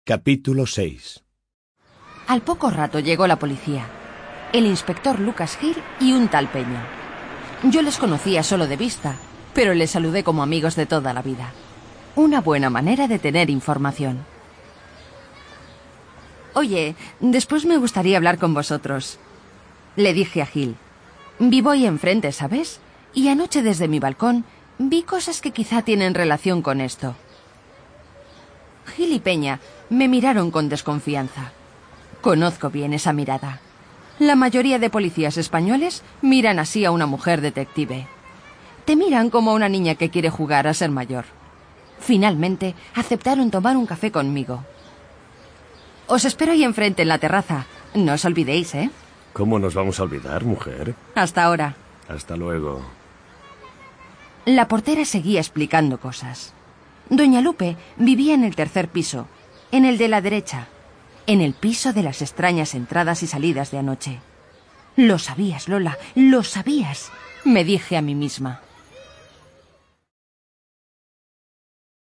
Capítulo 6. Al poco rato llegó la policía, el inspector Lucas Hill y un tal Peña. Yo les conocía solo de vista, pero les saludé como amigos de toda la vida. Una buena manera de tener información. Oye, después me gustaría hablar con vosotros, le dije a Hill. Vivo ahí enfrente, ¿sabes? Y anoche desde mi balcón vi cosas que quizá tienen relación con esto. Hill y Peña me miraron con desconfianza. Conozco bien esa mirada. La mayoría de policías españoles miran así a una mujer detective. Te miran como a una niña que quiere jugar a ser mayor. Finalmente, aceptaron tomar un café conmigo. Os espero ahí enfrente en la terraza. No os olvidéis, ¿eh? ¿Cómo nos vamos a olvidar, mujer? Hasta ahora. Hasta luego. La portera seguía explicando cosas. Doña Lupe vivía en el tercer piso, en el de la derecha, en el piso de las extrañas entradas y salidas de anoche. Lo sabías, Lola, lo sabías, me dije a mí misma.